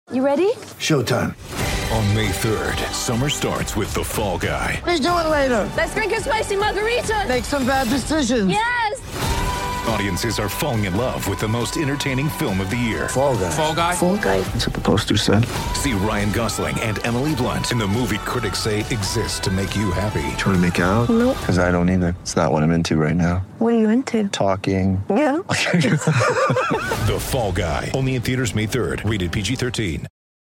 You ready? Showtime. On May 3rd, summer starts with The Fall Guy. Let's do it later. Let's drink a spicy margarita. Make some bad decisions. Yes! Audiences are falling in love with the most entertaining film of the year. Fall Guy. Fall Guy? Fall guy. That's what the poster said. See Ryan Gosling and Emily Blunt in the movie critics say exists to make you happy. Trying to make it out? Nope. Because I don't either. It's not what I'm into right now. What are you into? Talking. Yeah. The Fall Guy. Only in theaters May 3rd. Rated PG-13.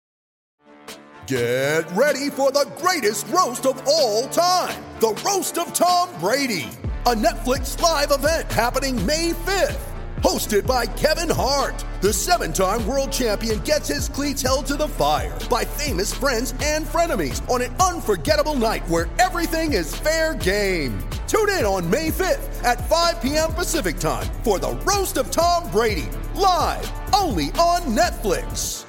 Get ready for the greatest roast of all time. The Roast of Tom Brady. A Netflix live event happening May 5th. Hosted by Kevin Hart. The 7-time world champion gets his cleats held to the fire by famous friends and frenemies on an unforgettable night where everything is fair game. Tune in on May 5th at 5 p.m. Pacific time for the Roast of Tom Brady. Live only on Netflix.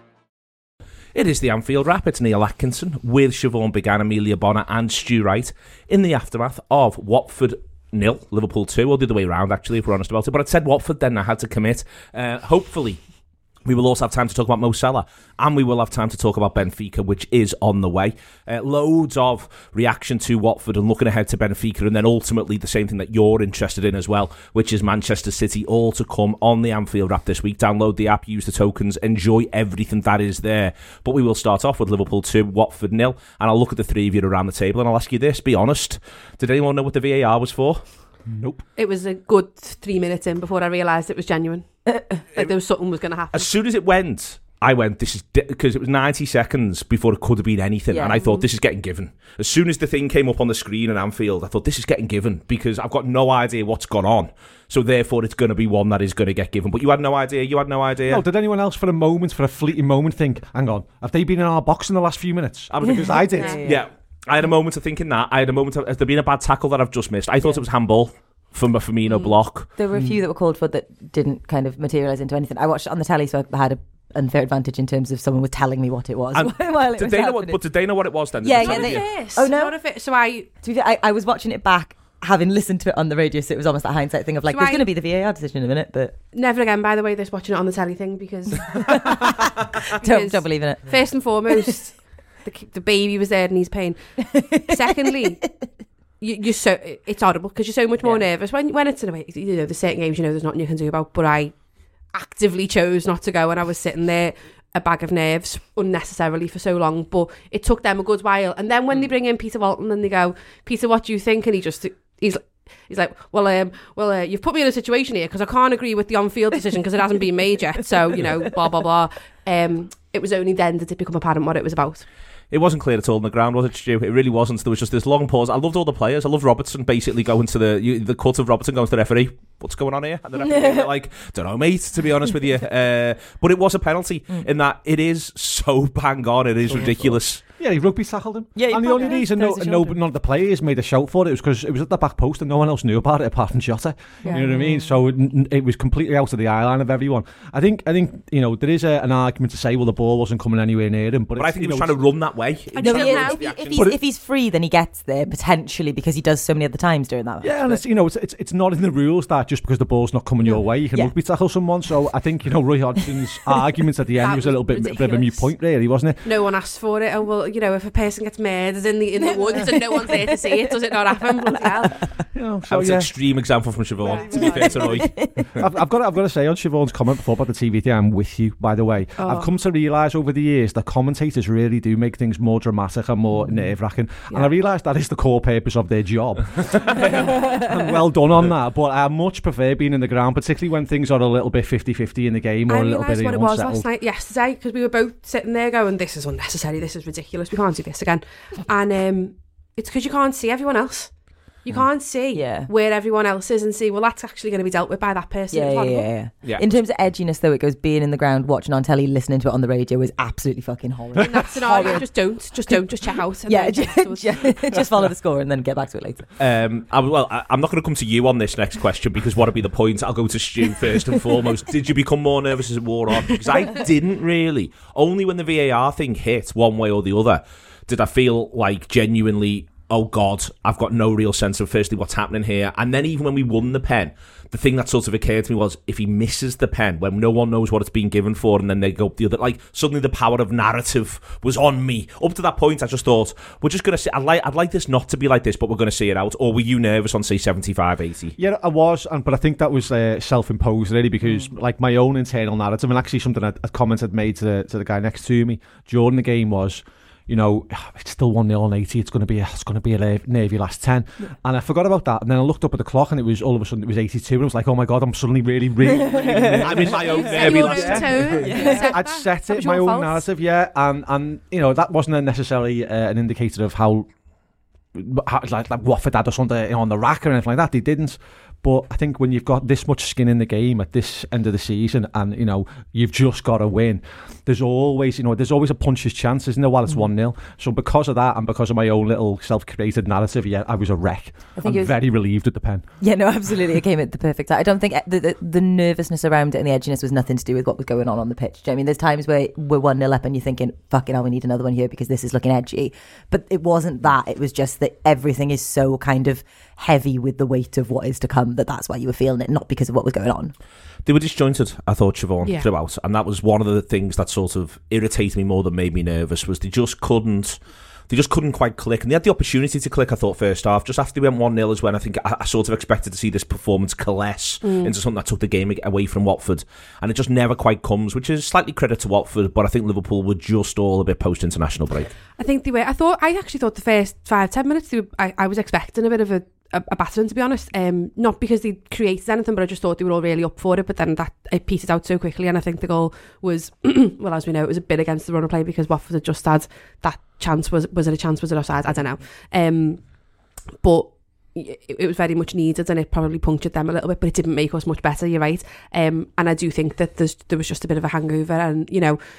It is the Anfield Wrap. It's Neil Atkinson with Siobhan Began, Amelia Bonner and Stu Wright in the aftermath of Watford 0, Liverpool 2, or the other way around, actually, if we're honest about it. But I'd said Watford then, I had to commit. Hopefully, we will also have time to talk about Mo Salah, and we will have time to talk about Benfica, which is on the way. Loads of reaction to Watford and looking ahead to Benfica, and then ultimately the same thing that you're interested in as well, which is Manchester City, all to come on the Anfield Wrap this week. Download the app, use the tokens, enjoy everything that is there. But we will start off with Liverpool 2, Watford 0, and I'll look at the three of you around the table, and I'll ask you this, be honest, did anyone know what the VAR was for? Nope. It was a good 3 minutes in before I realised it was genuine. Like there was something was going to happen. As soon as it went, I went, this is... Because it was 90 seconds before it could have been anything. Yeah. And I thought, this is getting given. As soon as the thing came up on the screen in Anfield, I thought, this is getting given. Because I've got no idea what's gone on. So therefore, it's going to be one that is going to get given. But you had no idea. You had no idea. No, did anyone else for a fleeting moment think, hang on, have they been in our box in the last few minutes? Because I did. Yeah. I had a moment of thinking that. I had a moment of, has there been a bad tackle that I've just missed? I thought it was handball from a Firmino block. There were a few that were called for that didn't kind of materialise into anything. I watched it on the telly, so I had an unfair advantage in terms of someone was telling me what it was. Did they know what it was then? Yeah, Did they yeah. tell you? Oh no! Not if it, so I was watching it back, having listened to it on the radio, so it was almost that hindsight thing of like, there's going to be the VAR decision in a minute, but never again. By the way, this watching it on the telly thing because don't believe in it. First and foremost, the baby was there and he's paying. Secondly. You're so it's horrible because you're so much more nervous when it's in a way, you know, there's certain games, you know, there's nothing you can do about, but I actively chose not to go and I was sitting there a bag of nerves unnecessarily for so long, but it took them a good while. And then when they bring in Peter Walton and they go, Peter, what do you think? And he's like, well, you've put me in a situation here because I can't agree with the on-field decision because it hasn't been made yet, so, you know, blah blah blah. It was only then that it become apparent what it was about. It wasn't clear at all on the ground, was it, Stu? It really wasn't. There was just this long pause. I loved all the players. I loved Robertson basically going to the cut of Robertson going to the referee. What's going on here? And the referee like, don't know, mate, to be honest with you. But it was a penalty in that it is so bang on. It is ridiculous. Yeah, he rugby tackled him. Yeah, and the only reason none of the players made a shout for it was because it was at the back post and no one else knew about it apart from Jota. Yeah. You know what I mean? So it was completely out of the eye line of everyone. I think you know, there is an argument to say, well, the ball wasn't coming anywhere near him. But I think he was trying to run that way. If he's free, then he gets there potentially because he does so many other times during that. Yeah, and it's not in the rules that just because the ball's not coming your way, you can rugby tackle someone. So I think, you know, Roy Hodgson's arguments at the end was a little bit of a mute point, really, wasn't it? No one asked for it. Oh well, you know, if a person gets murdered in the woods and no one's there to see it, does it not happen? Bloody hell. You know, that was an extreme example from Siobhan, to be fair to Roy. I've got to say on Siobhan's comment before about the TVT, I'm with you, by the way. I've come to realise over the years that commentators really do make things more dramatic and more nerve-wracking. Yeah. And I realise that is the core purpose of their job. And well done on that. But I much prefer being in the ground, particularly when things are a little bit 50-50 in the game or a little bit unsettled. I realised what it was last night, yesterday, because we were both sitting there going, this is unnecessary, this is ridiculous, we can't do this again. And it's because you can't see everyone else. You can't see where everyone else is and see, well, that's actually going to be dealt with by that person. Yeah. In terms of edginess, though, it goes being in the ground, watching on telly, listening to it on the radio is absolutely fucking horrible. In that scenario, just check out. And just follow the score and then get back to it later. I'm not going to come to you on this next question because what'll be the point? I'll go to Stu first and foremost. Did you become more nervous as it wore on? Because I didn't really. Only when the VAR thing hit one way or the other did I feel like genuinely oh God, I've got no real sense of firstly what's happening here. And then even when we won the pen, the thing that sort of occurred to me was if he misses the pen when no one knows what it's being given for, and then they go up the other, like suddenly the power of narrative was on me. Up to that point, I just thought, we're just going to see, I'd like this not to be like this, but we're going to see it out. Or were you nervous on, say, 75, 80? Yeah, I was, but I think that was self-imposed really, because like my own internal narrative, and actually something a comment I'd made to the guy next to me during the game was, you know, it's still 1-0 on 80. It's going to be a nervy last 10. Yeah. And I forgot about that. And then I looked up at the clock, and it was all of a sudden it was 82. And I was like, oh my God, I'm suddenly really I'm in my own nervy last 10. I'd set it, my own narrative, yeah. And you know, that wasn't necessarily an indicator of how like Watford had us on the rack or anything like that. They didn't. But I think when you've got this much skin in the game at this end of the season, and you know you've just got to win, there's always a puncher's chance, isn't there? While it's 1-0, so because of that and because of my own little self-created narrative, yeah, I was a wreck. I'm very relieved at the pen. Yeah, no, absolutely, it came at the perfect time. I don't think the nervousness around it and the edginess was nothing to do with what was going on the pitch. Do you know what I mean? There's times where we're 1-0 up and you're thinking, "Fucking hell, we need another one here because this is looking edgy." But it wasn't that. It was just that everything is so kind of heavy with the weight of what is to come, that's why you were feeling it, not because of what was going on. They were disjointed, I thought, Siobhan, throughout, and that was one of the things that sort of irritated me more than made me nervous, was they just couldn't quite click, and they had the opportunity to click, I thought, first half. Just after they went 1-0 is when I think I sort of expected to see this performance coalesce into something that took the game away from Watford, and it just never quite comes, which is slightly credit to Watford, but I think Liverpool were just all a bit post-international break. I think they were. I actually thought the first 5-10 minutes, I was expecting a bit of a battering, to be honest, not because they created anything, but I just thought they were all really up for it. But then it petered out so quickly, and I think the goal was well, as we know, it was a bit against the run of play because Watford had just had that chance. Was it a chance? Was it offside? I don't know. But it was very much needed, and it probably punctured them a little bit, but it didn't make us much better. You're right, and I do think that there was just a bit of a hangover, and you know,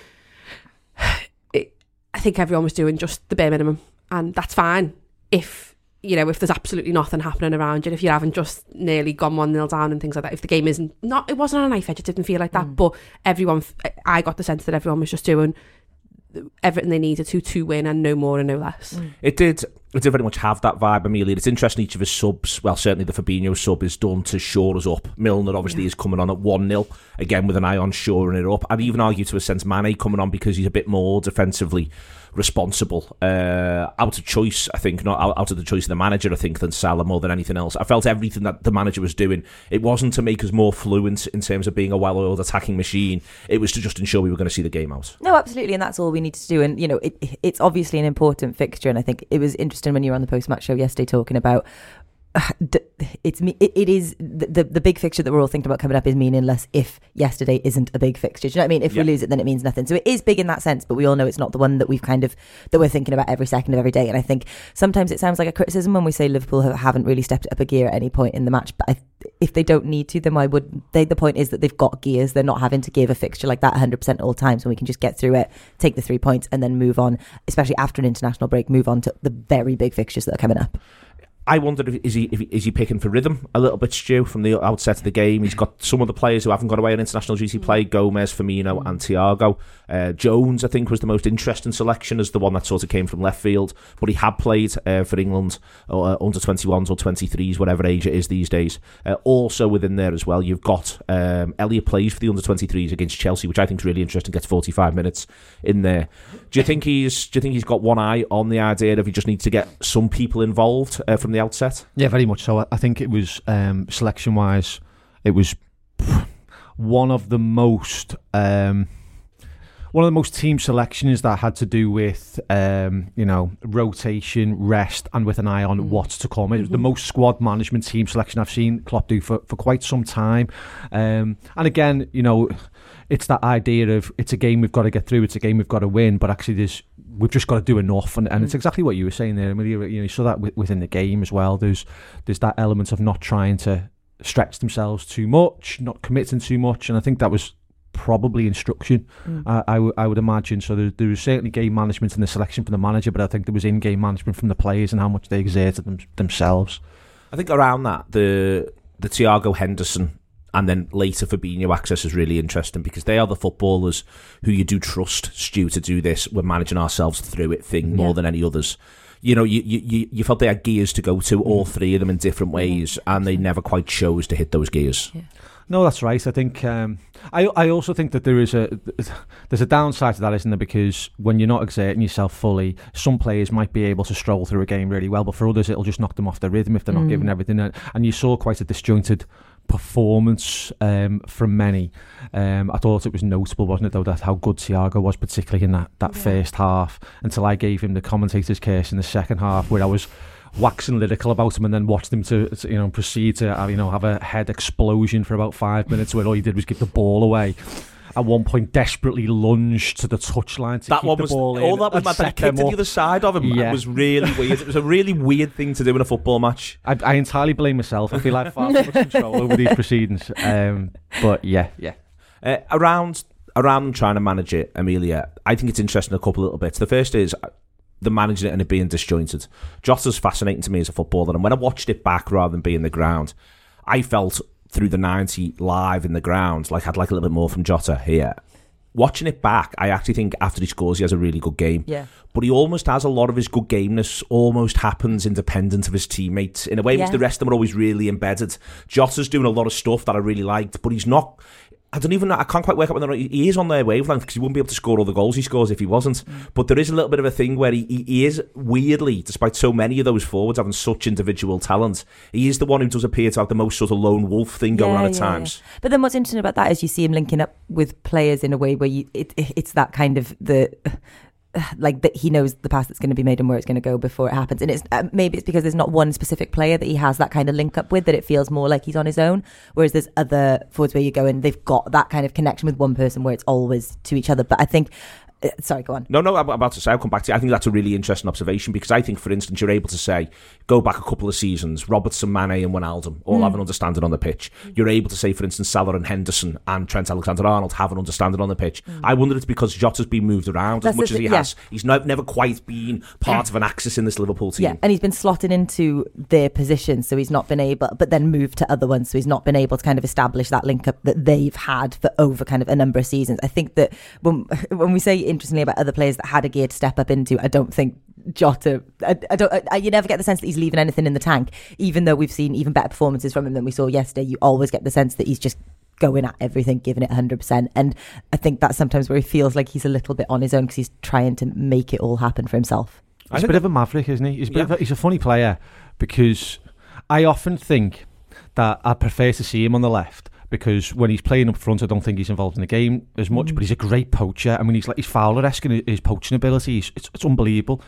I think everyone was doing just the bare minimum, and that's fine if there's absolutely nothing happening around you, if you haven't just nearly gone 1-0 down and things like that, if the game it wasn't on a knife edge, it didn't feel like that, but I got the sense that everyone was just doing everything they needed to win, and no more and no less. It did very much have that vibe, Amelia. It's interesting, each of his subs, well, certainly the Fabinho sub is done to shore us up. Milner obviously is coming on at 1-0, again with an eye on shoring it up. I'd even argue to a sense Mane coming on because he's a bit more defensively responsible, out of choice, I think, not out of the choice of the manager, I think, than Salah more than anything else. I felt everything that the manager was doing, it wasn't to make us more fluent in terms of being a well-oiled attacking machine, it was to just ensure we were going to see the game out. No, absolutely, and that's all we needed to do. And you know, it's obviously an important fixture, and I think it was interesting when you were on the post-match show yesterday talking about it is the big fixture that we're all thinking about coming up is meaningless if yesterday isn't a big fixture. Do you know what I mean? If we lose it, then it means nothing. So it is big in that sense, but we all know it's not the one that we're thinking about every second of every day. And I think sometimes it sounds like a criticism when we say Liverpool haven't really stepped it up a gear at any point in the match. But if they don't need to, then why would they? The point is that they've got gears. They're not having to give a fixture like that 100% all times, and we can just get through it, take the 3 points, and then move on. Especially after an international break, move on to the very big fixtures that are coming up. I wondered is he picking for rhythm a little bit, Stu, from the outset of the game. He's got some of the players who haven't gone away on international duty play, Gomez, Firmino and Thiago. Jones, I think, was the most interesting selection as the one that sort of came from left field, but he had played for England under 21s or 23s, whatever age it is these days. Also within there as well, you've got Elliott plays for the under 23s against Chelsea, which I think is really interesting, gets 45 minutes in there. Do you think he's got one eye on the idea of he just needs to get some people involved from the outset? Yeah, very much so. I think it was selection wise, it was one of the most team selections that had to do with rotation, rest, and with an eye on what's to come. It was the most squad management team selection I've seen Klopp do for quite some time. And again, it's that idea of it's a game we've got to get through, it's a game we've got to win, but actually we've just got to do enough, and it's exactly what you were saying there, Amelia. You saw that within the game as well. There's that element of not trying to stretch themselves too much, not committing too much, and I think that was probably instruction. I would imagine. So there was certainly game management in the selection from the manager, but I think there was in-game management from the players and how much they exerted themselves. I think around that, the Thiago Henderson and then later Fabinho access is really interesting because they are the footballers who you do trust, Stu, to do this. We're managing ourselves through it thing more than any others. you know, you felt they had gears to go to, all three of them in different ways, and they never quite chose to hit those gears. Yeah. No, that's right. I think I also think that there's a downside to that, isn't there? Because when you're not exerting yourself fully, some players might be able to stroll through a game really well, but for others it'll just knock them off their rhythm if they're not giving everything. And you saw quite a disjointed performance from many. I thought it was notable, wasn't it, though, that how good Thiago was, particularly in that first half, until I gave him the commentator's curse in the second half, where I was waxing lyrical about him and then watched him to proceed to have a head explosion for about 5 minutes, where all he did was give the ball away. At one point, desperately lunged to the touchline to keep the ball in. All that was mad, but he kicked to the other side of him. Yeah. It was really weird. It was a really weird thing to do in a football match. I entirely blame myself. I feel like far too much control over these proceedings. But yeah. Around them trying to manage it, Amelia, I think it's interesting a couple little bits. The first is the managing it and it being disjointed. Jota's fascinating to me as a footballer, and when I watched it back rather than being the ground, I felt through the 90 live in the ground like I'd like a little bit more from Jota here. Watching it back, I actually think after he scores he has a really good game. Yeah. But he almost has a lot of his good gameness almost happens independent of his teammates in a way which the rest of them are always really embedded. Jota's doing a lot of stuff that I really liked, but he's not. I can't quite work out whether he is on their wavelength, because he wouldn't be able to score all the goals he scores if he wasn't. But there is a little bit of a thing where he is, weirdly, despite so many of those forwards having such individual talent, he is the one who does appear to have the most sort of lone wolf thing going on at times. Yeah. But then what's interesting about that is you see him linking up with players in a way where it's that kind of like that he knows the pass that's going to be made and where it's going to go before it happens, and it's maybe it's because there's not one specific player that he has that kind of link up with, that it feels more like he's on his own, whereas there's other forwards where you go and they've got that kind of connection with one person where it's always to each other. But I think sorry, go on. No, I'm about to say, I'll come back to you. I think that's a really interesting observation, because I think, for instance, you're able to say, go back a couple of seasons, Robertson, Mane and Wijnaldum all have an understanding on the pitch. You're able to say, for instance, Salah and Henderson and Trent Alexander-Arnold have an understanding on the pitch. I wonder it's because Jota's been moved around as much as he has. He's never quite been part of an axis in this Liverpool team. Yeah, and he's been slotted into their position, so he's not been able, but then moved to other ones, so he's not been able to kind of establish that link up that they've had for over kind of a number of seasons. I think that when we say, interestingly, about other players that had a gear to step up into, I don't think Jota, you never get the sense that he's leaving anything in the tank, even though we've seen even better performances from him than we saw yesterday. You always get the sense that he's just going at everything, giving it 100%, and I think that's sometimes where he feels like he's a little bit on his own, because he's trying to make it all happen for himself. He's a bit of a maverick, isn't he? He's a funny player, because I often think that I prefer to see him on the left, because when he's playing up front, I don't think he's involved in the game as much, but he's a great poacher. I mean, he's Fowler-esque in his poaching ability. It's unbelievable.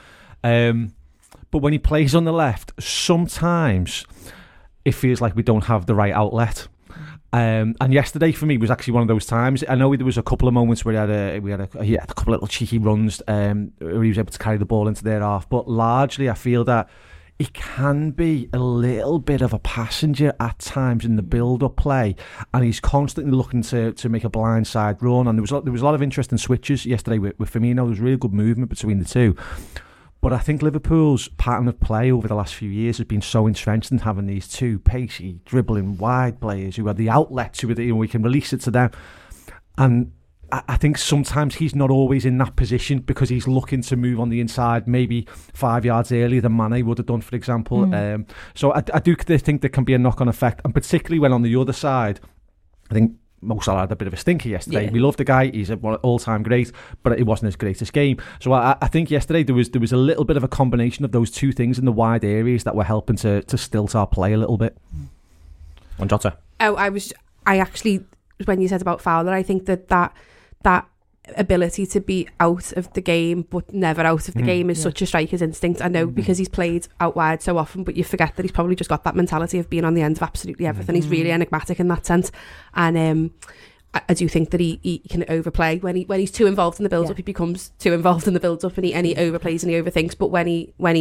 But when he plays on the left, sometimes it feels like we don't have the right outlet. And yesterday for me was actually one of those times. I know there was a couple of moments where he had a couple of little cheeky runs where he was able to carry the ball into their half, but largely I feel that he can be a little bit of a passenger at times in the build-up play, and he's constantly looking to make a blindside run. And there was a lot of interesting switches yesterday with Firmino. There was really good movement between the two. But I think Liverpool's pattern of play over the last few years has been so entrenched in having these two pacey, dribbling wide players who are the outlets, we can release it to them. And I think sometimes he's not always in that position because he's looking to move on the inside maybe 5 yards earlier than Mane would have done, for example. So I do think there can be a knock-on effect, and particularly when on the other side, I think Mo Salah had a bit of a stinker yesterday. We love the guy, he's an all-time great, but it wasn't his greatest game. So I think yesterday there was a little bit of a combination of those two things in the wide areas that were helping to stilt our play a little bit. On Jota. I actually, when you said about Fowler, I think that ability to be out of the game but never out of the game is such a striker's instinct. I know because he's played out wide so often, but you forget that he's probably just got that mentality of being on the end of absolutely everything. He's really enigmatic in that sense, and I do think that he can overplay when he's too involved in the build-up. He becomes too involved in the build-up, and he overplays and he overthinks. But when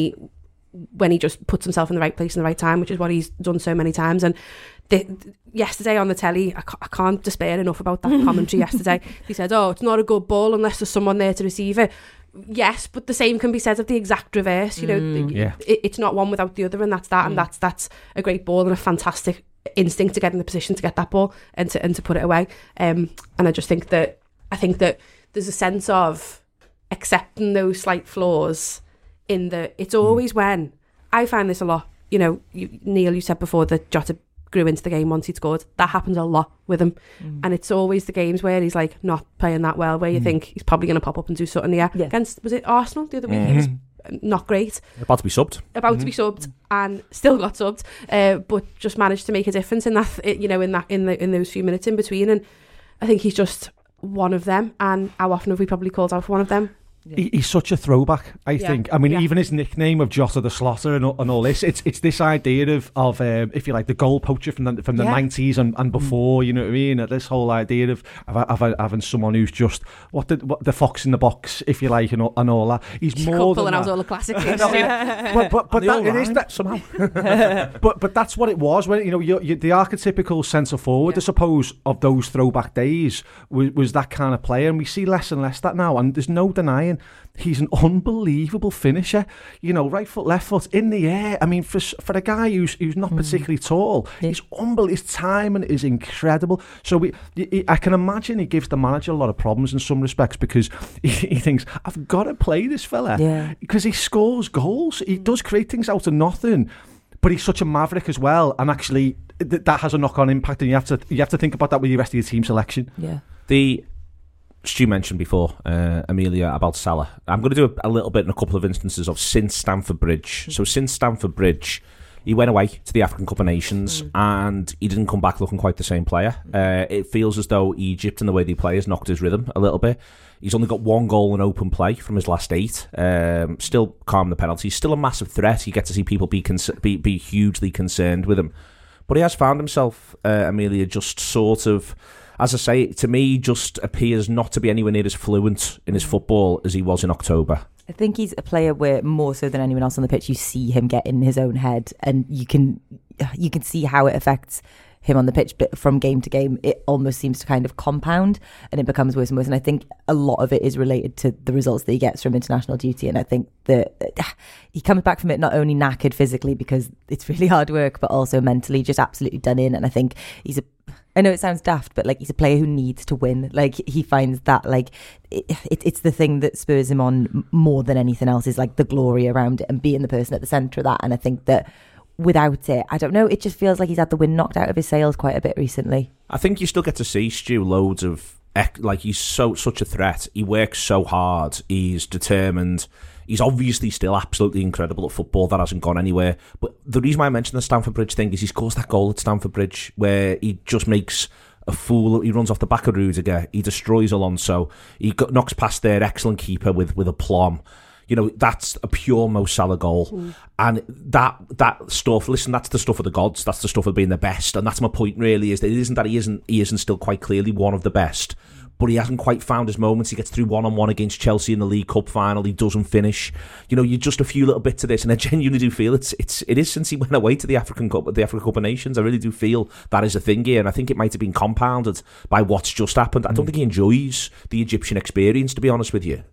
he just puts himself in the right place in the right time, which is what he's done so many times. And yesterday on the telly, I can't despair enough about that commentary yesterday. He said, it's not a good ball unless there's someone there to receive it. Yes, but the same can be said of the exact reverse. It's not one without the other, and that's that. And that's a great ball and a fantastic instinct to get in the position to get that ball and to put it away. And I think that there's a sense of accepting those slight flaws It's always when, I find this a lot, you know, Neil, you said before that Jota grew into the game once he'd scored. That happens a lot with him. And it's always the games where he's like not playing that well, where you think he's probably going to pop up and do something here. Against, was it Arsenal the other week? He was not great. About to be subbed. To be subbed, and still got subbed, but just managed to make a difference in that, you know, in those few minutes in between. And I think he's just one of them. And how often have we probably called out for one of them? He's such a throwback, I think. I mean, even his nickname of Jota the Slaughter and all this, it's this idea of if you like, the goal poacher from the 90s and before, you know what I mean? This whole idea of having someone who's just the fox in the box, if you like, and all that. He's more than pulling that. out all the classic things. but that, it is that somehow. but that's what it was when, you know, you're the archetypical centre forward, I suppose, of those throwback days was that kind of player, and we see less and less that now, and there's no denying he's an unbelievable finisher. You know, right foot, left foot, in the air. I mean, for a guy who's not particularly tall, he's unbelievable. His timing is incredible. So I can imagine he gives the manager a lot of problems in some respects, because he thinks, I've got to play this fella, because he scores goals. He does create things out of nothing, but he's such a maverick as well. And actually, that has a knock-on impact, and you have to think about that with the rest of your team selection. Stu mentioned before, Amelia, about Salah. I'm going to do a little bit in a couple of instances of since Stamford Bridge. So since Stamford Bridge, he went away to the African Cup of Nations and he didn't come back looking quite the same player. It feels as though Egypt and the way they play has knocked his rhythm a little bit. He's only got 1 goal in open play from his last 8. Still calm the penalties. Still a massive threat. You get to see people be hugely concerned with him. But he has found himself, Amelia, just sort of, as I say, to me, just appears not to be anywhere near as fluent in his football as he was in October. I think he's a player where, more so than anyone else on the pitch, you see him get in his own head, and you can see how it affects him on the pitch. But from game to game, it almost seems to kind of compound, and it becomes worse and worse. And I think a lot of it is related to the results that he gets from international duty. And I think that he comes back from it not only knackered physically, because it's really hard work, but also mentally just absolutely done in. And I think I know it sounds daft, but like, he's a player who needs to win. Like, he finds that like it's the thing that spurs him on more than anything else, is like the glory around it and being the person at the centre of that. And I think that without it, I don't know, it just feels like he's had the wind knocked out of his sails quite a bit recently. I think you still get to see Stu loads of, like, he's such a threat. He works so hard. He's determined. He's obviously still absolutely incredible at football. That hasn't gone anywhere. But the reason why I mentioned the Stamford Bridge thing is he scores that goal at Stamford Bridge where he just makes a fool. He runs off the back of Rudiger. He destroys Alonso. He knocks past their excellent keeper with aplomb. You know, that's a pure Mo Salah goal. And that stuff, listen, that's the stuff of the gods. That's the stuff of being the best. And that's my point, really, is that it isn't that he isn't still quite clearly one of the best, but he hasn't quite found his moments. He gets through 1-on-1 against Chelsea in the League Cup final. He doesn't finish. You know, you're just a few little bits of this, and I genuinely do feel it is since he went away to the African Cup of Nations. I really do feel that is a thing here, and I think it might have been compounded by what's just happened. I don't think he enjoys the Egyptian experience, to be honest with you.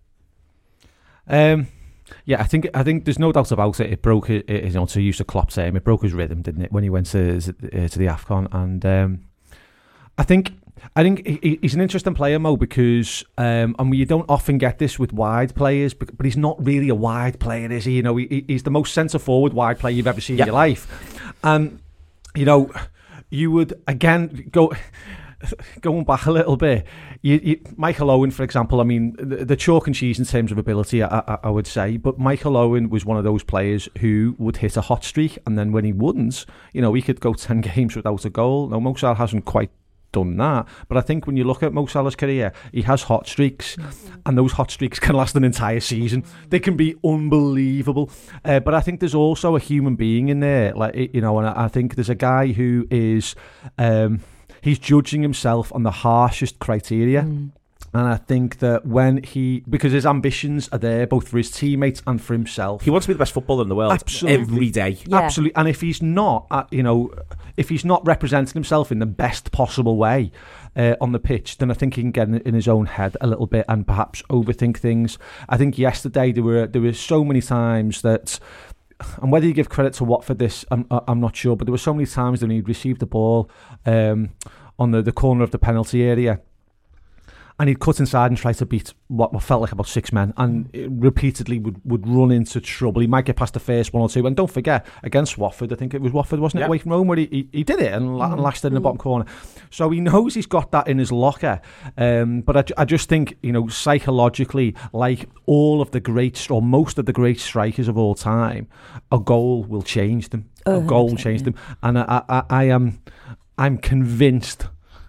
Yeah, I think there's no doubt about it. It broke it, you know, to use the Klopp term, it broke his rhythm, didn't it, when he went to the AFCON? And I think he's an interesting player, Mo, because and you don't often get this with wide players, but he's not really a wide player, is he? You know, he's the most centre forward wide player you've ever seen in your life. And you know, you would again going back a little bit, Michael Owen, for example, I mean, the chalk and cheese in terms of ability, I would say, but Michael Owen was one of those players who would hit a hot streak, and then when he wouldn't, you know, he could go 10 games without a goal. Now, Mo Salah hasn't quite done that, but I think when you look at Mo Salah's career, he has hot streaks, and those hot streaks can last an entire season. They can be unbelievable, but I think there's also a human being in there, like, you know, and I think there's a guy who is he's judging himself on the harshest criteria. And I think that because his ambitions are there, both for his teammates and for himself. He wants to be the best footballer in the world. Absolutely. Every day. Yeah. Absolutely. And if he's not, you know, if he's not representing himself in the best possible way on the pitch, then I think he can get in his own head a little bit and perhaps overthink things. I think yesterday there were so many times that, and whether you give credit to Watford for this, I'm not sure, but there were so many times when he'd received the ball on the corner of the penalty area, and he'd cut inside and try to beat what felt like about 6 men, and repeatedly would run into trouble. He might get past the first 1 or 2, and don't forget, against Watford, I think it was Watford, wasn't it, away from home, where he did it and lashed it in the bottom corner. So he knows he's got that in his locker, but I just think, psychologically, like all of the greats, or most of the great strikers of all time, a goal will change them. A goal will change them, and I'm convinced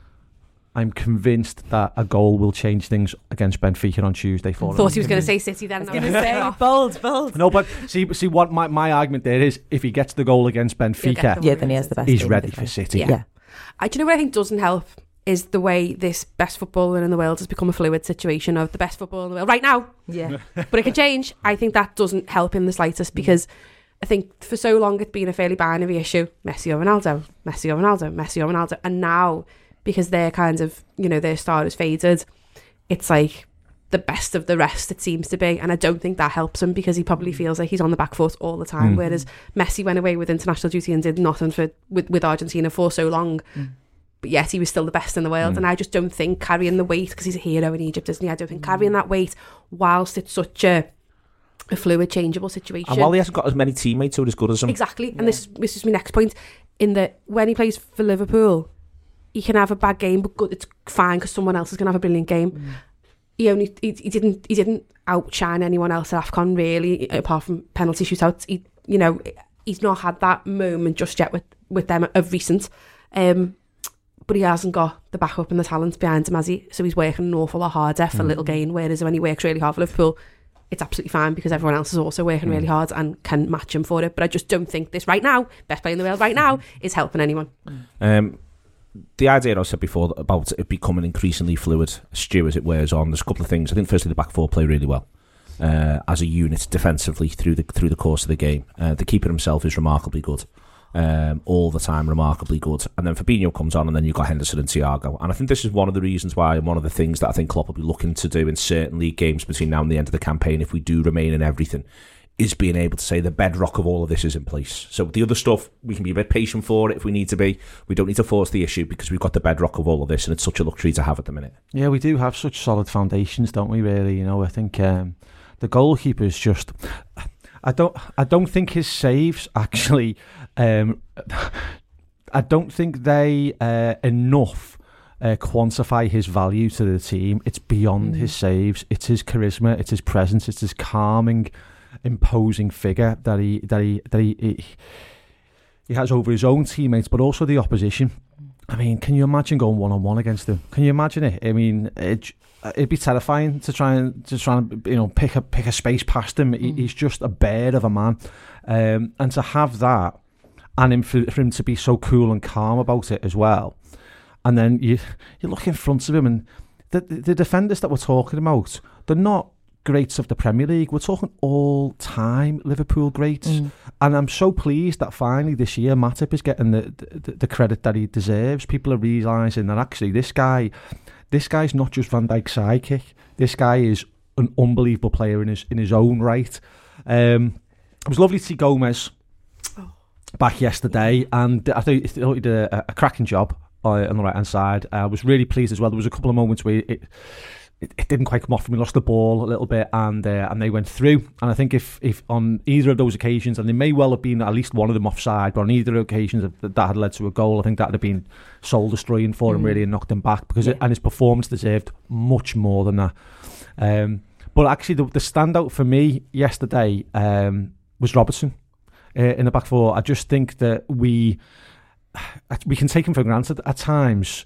that a goal will change things against Benfica on Tuesday for him. Thought he was going to say City then. I was going to say bold. No, but see what my argument there is, if he gets the goal against Benfica, then he has the best. He's ready for City. Yeah. Do you know what I think doesn't help is the way this best footballer in the world has become a fluid situation of the best footballer in the world right now. Yeah. But it can change. I think that doesn't help in the slightest, because I think for so long it's been a fairly binary issue. Messi or Ronaldo, Messi or Ronaldo, Messi or Ronaldo. And now, because they're kind of, their star has faded, it's like the best of the rest, it seems to be. And I don't think that helps him, because he probably feels like he's on the back foot all the time. Whereas Messi went away with international duty and did nothing with Argentina for so long. But yet he was still the best in the world. And I just don't think carrying the weight, because he's a hero in Egypt, isn't he? I don't think carrying that weight whilst it's such a fluid, changeable situation. And while he hasn't got as many teammates who are as good as him. Exactly. And this is my next point, in that when he plays for Liverpool, he can have a bad game, but good, it's fine, because someone else is going to have a brilliant game. He didn't outshine anyone else at AFCON, really, apart from penalty shootouts. He's not had that moment just yet with them of recent. But he hasn't got the backup and the talent behind him, has he? So he's working an awful lot harder for little gain, whereas when he works really hard for Liverpool, it's absolutely fine, because everyone else is also working really hard and can match him for it. But I just don't think this right now, best player in the world right now, is helping anyone. The idea I said before about it becoming increasingly fluid, Stu, as it wears on, there's a couple of things. I think firstly the back four play really well as a unit defensively through the course of the game. The keeper himself is remarkably good. All the time, remarkably good. And then Fabinho comes on, and then you've got Henderson and Thiago. And I think this is one of the reasons why, and one of the things that I think Klopp will be looking to do in certain league games between now and the end of the campaign, if we do remain in everything, is being able to say the bedrock of all of this is in place. So the other stuff, we can be a bit patient for it if we need to be. We don't need to force the issue, because we've got the bedrock of all of this, and it's such a luxury to have at the minute. Yeah, we do have such solid foundations, don't we, really? I think the goalkeeper's just... I don't think his saves actually... I don't think they enough quantify his value to the team. It's beyond his saves. It's his charisma. It's his presence. It's his calming, imposing figure that he has over his own teammates, but also the opposition. I mean, can you imagine going 1-on-1 against him? Can you imagine it? I mean, it'd be terrifying to try and pick a space past him. He's just a bear of a man, and to have that, and for him to be so cool and calm about it as well. And then you look in front of him, and the defenders that we're talking about, they're not greats of the Premier League. We're talking all-time Liverpool greats. And I'm so pleased that finally this year Matip is getting the credit that he deserves. People are realising that actually this guy's not just Van Dijk's sidekick. This guy is an unbelievable player in his own right. It was lovely to see Gomez back yesterday, and I think he did a cracking job on the right hand side. I was really pleased as well. There was a couple of moments where it didn't quite come off him. He lost the ball a little bit, and they went through. And I think if on either of those occasions, and they may well have been at least one of them offside, but on either occasions that had led to a goal, I think that would have been soul destroying for him, really, and knocked him back, because and his performance deserved much more than that. But actually, the standout for me yesterday was Robertson in the back four. I just think that we can take him for granted at times,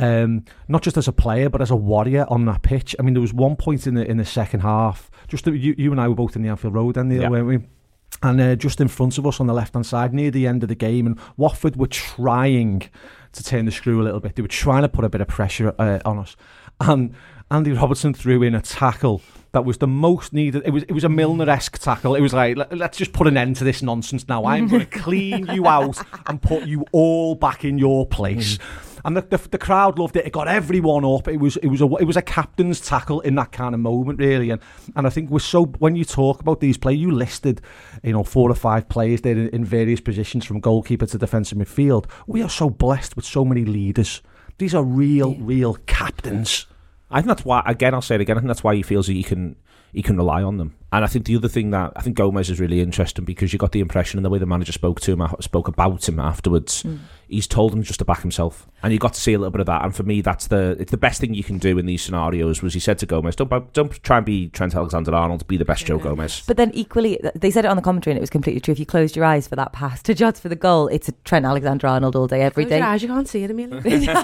not just as a player but as a warrior on that pitch. I mean, there was one point in the second half, just that you and I were both in the Anfield Road then, weren't we? And just in front of us on the left hand side near the end of the game, and Watford were trying to turn the screw a little bit. They were trying to put a bit of pressure on us, and Andy Robertson threw in a tackle that was the most needed. It was a Milner-esque tackle. It was like, let's just put an end to this nonsense now. I'm going to clean you out and put you all back in your place. And the crowd loved it. It got everyone up. It was a captain's tackle in that kind of moment, really. And I think when you talk about these players, you listed 4 or 5 players there in various positions, from goalkeeper to defensive midfield. We are so blessed with so many leaders. These are real captains. I think that's why, again, I'll say it again, I think that's why he feels that he can rely on them. And I think the other thing that I think Gomez is really interesting, because you got the impression in the way the manager spoke about him afterwards, he's told him just to back himself, and you got to see a little bit of that. And for me, it's the best thing you can do in these scenarios. Was he said to Gomez, don't try and be Trent Alexander-Arnold, be the best Joe Gomez. But then equally, they said it on the commentary, and it was completely true. If you closed your eyes for that pass to Jota for the goal, it's a Trent Alexander-Arnold all day, every day. Close your eyes, you can't see it, Amelia.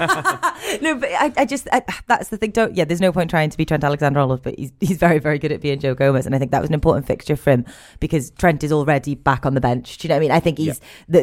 No, but I just that's the thing. There's no point trying to be Trent Alexander-Arnold, but he's very, very good at being Joe Gomez, and I think that was an important fixture for him, because Trent is already back on the bench. Do you know what I mean? I think he's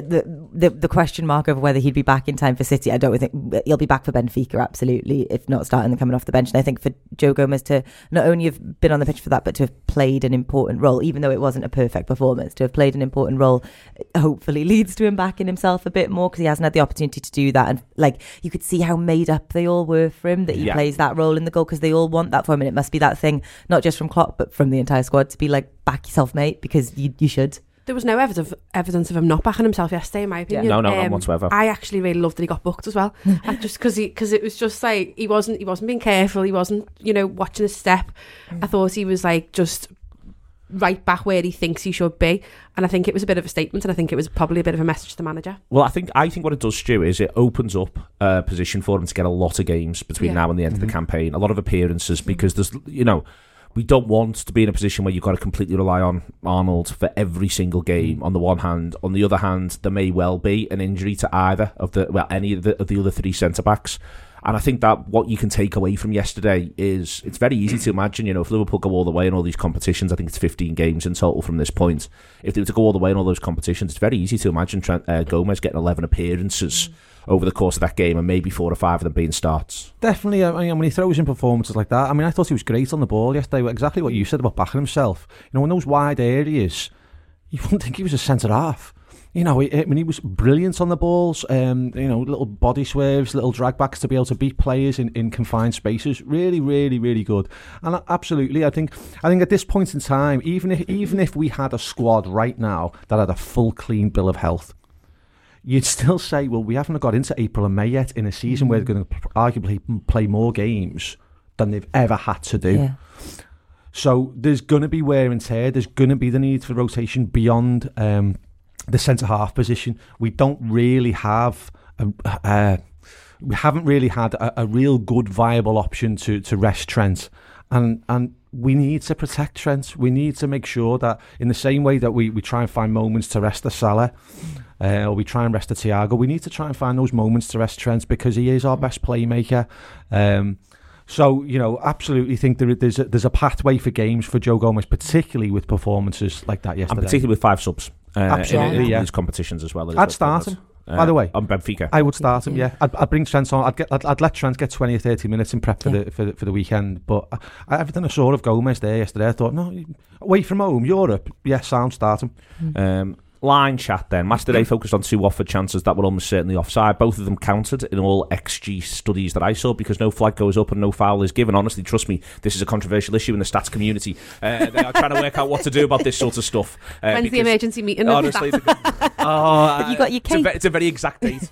the question mark over whether he'd be back in time for City. I don't think he'll be back for Benfica, absolutely, if not starting and coming off the bench. And I think for Joe Gomez to not only have been on the pitch for that, but to have played an important role, even though it wasn't a perfect performance, to have played an important role hopefully leads to him backing himself a bit more, because he hasn't had the opportunity to do that. And like, you could see how made up they all were for him, that he plays that role in the goal, because they all want that for him. And it must be that thing, not just from Klopp, but from the entire squad, to be like, back yourself, mate, because you should. There was no evidence of him not backing himself yesterday, in my opinion. No, none whatsoever. I actually really loved that he got booked as well. Just because it was just like, he wasn't being careful, he wasn't, watching his step. I thought he was like just right back where he thinks he should be, and I think it was a bit of a statement, and I think it was probably a bit of a message to the manager. Well, I think what it does, Stu, is it opens up a position for him to get a lot of games between now and the end of the campaign, a lot of appearances, because there's, we don't want to be in a position where you've got to completely rely on Arnold for every single game, on the one hand. On the other hand, there may well be an injury to either of any of the other three centre-backs. And I think that what you can take away from yesterday is, it's very easy to imagine, if Liverpool go all the way in all these competitions, I think it's 15 games in total from this point. If they were to go all the way in all those competitions, it's very easy to imagine Gomez getting 11 appearances over the course of that game, and maybe 4 or 5 of them being starts. Definitely. I mean, when he throws in performances like that, I mean, I thought he was great on the ball yesterday. Exactly what you said about backing himself. In those wide areas, you wouldn't think he was a centre-half. He was brilliant on the balls. Little body swerves, little drag backs to be able to beat players in confined spaces. Really, really, really good. And absolutely, I think at this point in time, even if we had a squad right now that had a full, clean bill of health, you'd still say, well, we haven't got into April and May yet in a season where they're going to arguably play more games than they've ever had to do. Yeah. So there's going to be wear and tear. There's going to be the need for rotation beyond the centre-half position. We don't really have we haven't really had a real good viable option to rest Trent, and we need to protect Trent. We need to make sure that, in the same way that we try and find moments to rest the Salah, or we try and rest the Thiago, we need to try and find those moments to rest Trent, because he is our best playmaker. So, absolutely think there's a pathway for games for Joe Gomez, particularly with performances like that yesterday. And particularly with 5 subs. Absolutely, in these competitions as well. I'd start him. By the way, on Benfica, I would start him. Yeah, I'd bring Trent on. I'd let Trent get 20 or 30 minutes in prep for the weekend. But everything I saw of Gomez there yesterday, I thought, no, away from home, Europe, sound, start him. Line chat then. Match today focused on 2 Watford chances that were almost certainly offside. Both of them counted in all XG studies that I saw, because no flag goes up and no foul is given. Honestly, trust me, this is a controversial issue in the stats community. They are trying to work out what to do about this sort of stuff. When's the emergency meeting? Honestly, have you got your cake? It's a very exact date.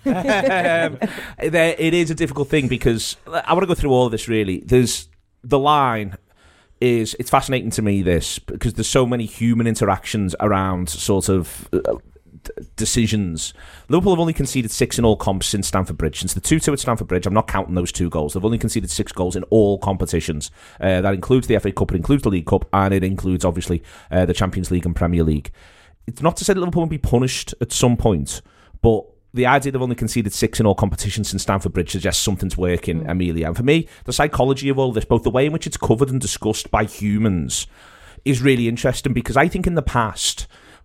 It is a difficult thing, because I want to go through all of this really. There's the line. It's fascinating to me, this, because there's so many human interactions around sort of decisions. Liverpool have only conceded 6 in all comps since Stamford Bridge. Since the 2-2 at Stamford Bridge, I'm not counting those 2 goals. They've only conceded 6 goals in all competitions. That includes the FA Cup, it includes the League Cup, and it includes, obviously, the Champions League and Premier League. It's not to say that Liverpool won't be punished at some point, but the idea they've only conceded 6 in all competitions since Stamford Bridge suggests something's working, Amelia. And for me, the psychology of all this, both the way in which it's covered and discussed by humans, is really interesting, because I think in the past,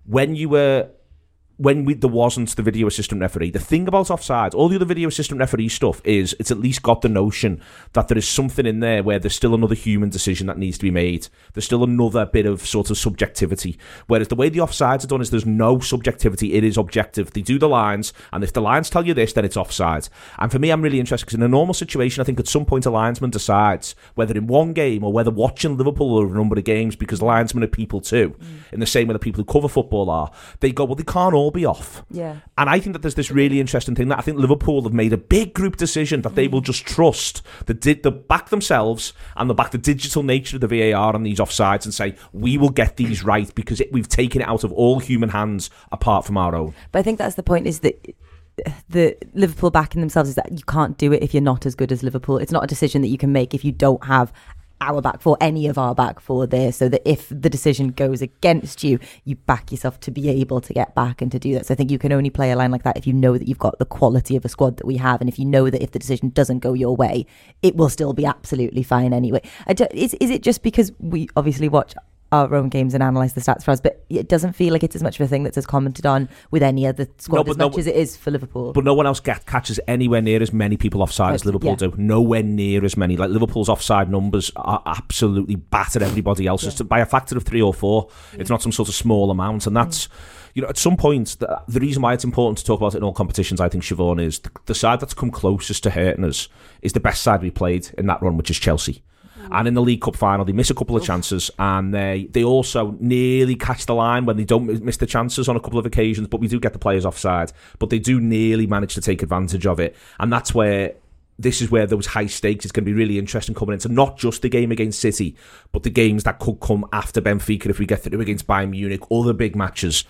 there wasn't the video assistant referee, the thing about offsides, all the other video assistant referee stuff is, it's at least got the notion that there is something in there where there's still another human decision that needs to be made. There's still another bit of sort of subjectivity. Whereas the way the offsides are done is there's no subjectivity, it is objective. They do the lines, and if the lines tell you this, then it's offside. And for me, I'm really interested, because in a normal situation, I think at some point a linesman decides, whether in one game or whether watching Liverpool over a number of games, because linesmen are people too, in the same way that people who cover football are, they go, well, they can't all all be off. Yeah. And I think that there's this really interesting thing that I think Liverpool have made a big group decision that they will just trust the back themselves and the back the digital nature of the VAR on these offsides and say, we will get these right because we've taken it out of all human hands apart from our own. But I think that's the point, is that the Liverpool backing themselves is that you can't do it if you're not as good as Liverpool. It's not a decision that you can make if you don't have our back four, any of our back four there, so that if the decision goes against you, you back yourself to be able to get back and to do that. So I think you can only play a line like that if you know that you've got the quality of a squad that we have, and if you know that if the decision doesn't go your way, it will still be absolutely fine anyway. Is it just because we obviously watch our own games and analyse the stats for us, but it doesn't feel like it's as much of a thing that's as commented on with any other squad as it is for Liverpool. But no one else catches anywhere near as many people offside as Liverpool do. Nowhere near as many. Like Liverpool's offside numbers are absolutely battered everybody else's by a factor of 3 or 4. It's not some sort of small amount, and that's at some point the reason why it's important to talk about it in all competitions, I think, Siobhan, is the side that's come closest to hurting us is the best side we played in that run, which is Chelsea. And in the League Cup final, they miss a couple of chances, and they also nearly catch the line when they don't miss the chances on a couple of occasions, but we do get the players offside. But they do nearly manage to take advantage of it. And that's where this is where those high stakes is going to be really interesting coming into not just the game against City, but the games that could come after Benfica if we get through against Bayern Munich, other big matches.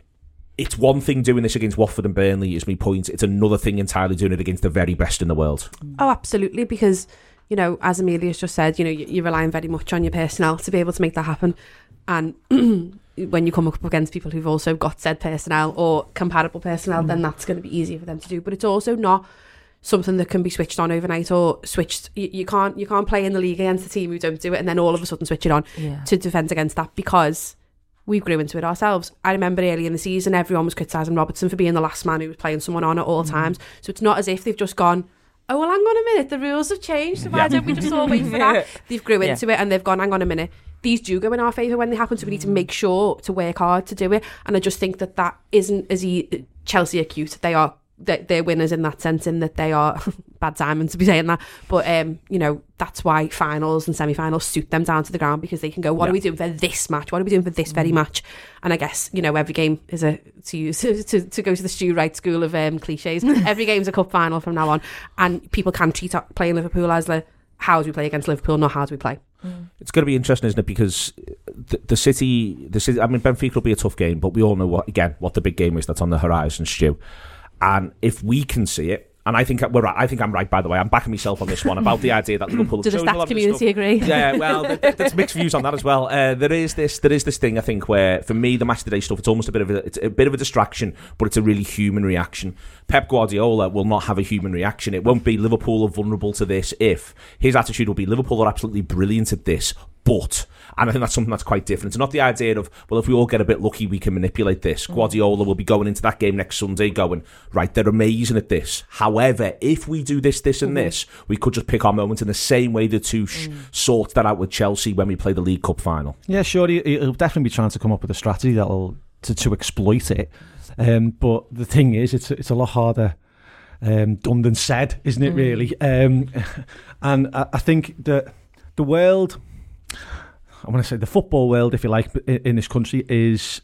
It's one thing doing this against Watford and Burnley, is my point. It's another thing entirely doing it against the very best in the world. Oh, absolutely, because as Amelia's just said, you're relying very much on your personnel to be able to make that happen. And when you come up against people who've also got said personnel or comparable personnel, then that's going to be easier for them to do. But it's also not something that can be switched on overnight or switched. You can't play in the league against a team who don't do it and then all of a sudden switch it on to defend against that, because we grew into it ourselves. I remember early in the season, everyone was criticising Robertson for being the last man who was playing someone on at all times. So it's not as if they've just gone, oh, well, hang on a minute, the rules have changed, so why don't we just all wait for that? They've grew into it and they've gone, hang on a minute, these do go in our favour when they happen, so we need to make sure to work hard to do it. And I just think that isn't as Chelsea are cute. They're winners in that sense, in that they are bad timing to be saying that, but that's why finals and semi-finals suit them down to the ground, because they can go, what are we doing for this match, what are we doing for this very match? And I guess every game is to go to the Stu Wright school of cliches, every game's a cup final from now on, and people can treat playing Liverpool as how do we play against Liverpool, not how do we play. It's going to be interesting, isn't it? Because the City, I mean, Benfica will be a tough game, but we all know what the big game is that's on the horizon, Stu. And if we can see it, and I think we're right. I think I'm right, by the way. I'm backing myself on this one about the idea that Liverpool. Does the stats community agree? Yeah, well, there's mixed views on that as well. There is this thing, I think, where for me the match today stuff, it's almost a bit of a distraction, but it's a really human reaction. Pep Guardiola will not have a human reaction. It won't be Liverpool are vulnerable to this. If his attitude will be Liverpool are absolutely brilliant at this, but. And I think that's something that's quite different. It's not the idea of, well, if we all get a bit lucky, we can manipulate this. Guardiola will be going into that game next Sunday going, right, they're amazing at this. However, if we do this, and this, we could just pick our moments in the same way that Tuchel sorted that out with Chelsea when we play the League Cup final. Yeah, sure. He'll definitely be trying to come up with a strategy that'll to exploit it. But the thing is, it's a lot harder done than said, isn't it, really? And I think that the world... I want to say the football world, if you like, in this country is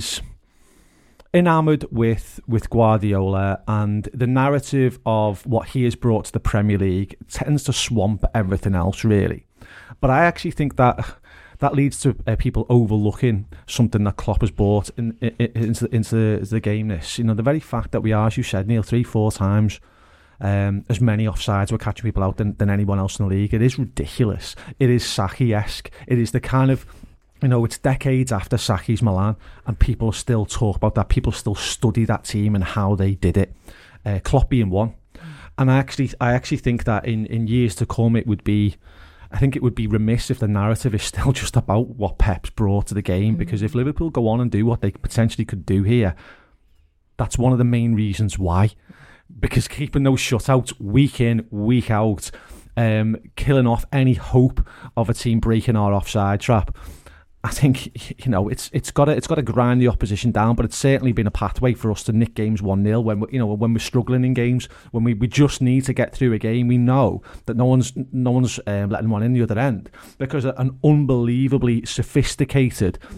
enamoured with Guardiola, and the narrative of what he has brought to the Premier League tends to swamp everything else, really. But I actually think that leads to people overlooking something that Klopp has brought into the game. The very fact that we are, as you said, Neil, 3-4 times. As many offsides we're catching people out than anyone else in the league. It is ridiculous. It is Saki-esque. It is the kind of, it's decades after Saki's Milan, and people still talk about that. People still study that team and how they did it. Klopp being one. And I actually think that in years to come, it would be remiss if the narrative is still just about what Pep's brought to the game, because if Liverpool go on and do what they potentially could do here, that's one of the main reasons why. Because keeping those shutouts week in, week out, killing off any hope of a team breaking our offside trap, I think it's got to grind the opposition down. But it's certainly been a pathway for us to nick games 1-0 when we're struggling in games, when we just need to get through a game. We know that no one's letting one in the other end, because an unbelievably sophisticated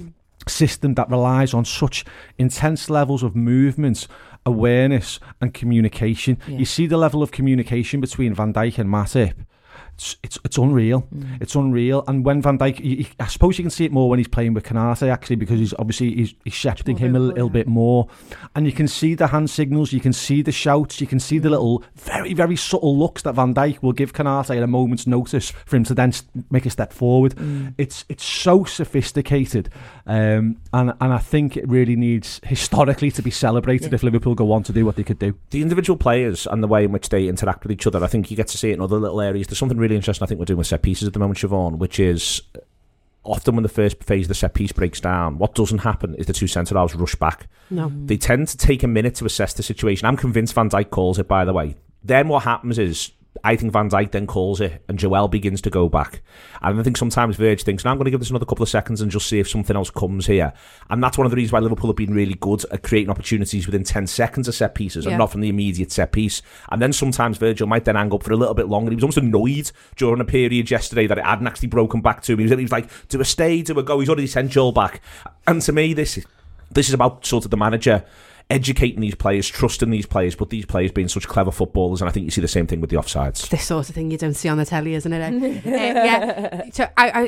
system that relies on such intense levels of movement, awareness and communication. You see the level of communication between Van Dijk and Matip. It's unreal. It's unreal. And when Van Dijk, I suppose you can see it more when he's playing with Konate, actually, because he's shepherding him a little bit more. And you can see the hand signals, you can see the shouts, you can see the little very, very subtle looks that Van Dijk will give Konate at a moment's notice for him to then make a step forward. It's so sophisticated. And I think it really needs historically to be celebrated if Liverpool go on to do what they could do. The individual players and the way in which they interact with each other, I think you get to see it in other little areas. There's something really interesting I think we're doing with set pieces at the moment, Siobhan, which is often when the first phase of the set piece breaks down, what doesn't happen is the two centre-halves rush back. No. They tend to take a minute to assess the situation. I'm convinced Van Dijk calls it, by the way. Then what happens is, I think Van Dijk then calls it and Joel begins to go back. And I think sometimes Virg thinks, I'm going to give this another couple of seconds and just see if something else comes here. And that's one of the reasons why Liverpool have been really good at creating opportunities within 10 seconds of set pieces and not from the immediate set piece. And then sometimes Virgil might then hang up for a little bit longer. He was almost annoyed during a period yesterday that it hadn't actually broken back to him. He was like, do a stay, do a go. He's already sent Joel back. And to me, this is about sort of the manager educating these players, trusting these players, but these players being such clever footballers, and I think you see the same thing with the offsides. This sort of thing you don't see on the telly, isn't it? Yeah. So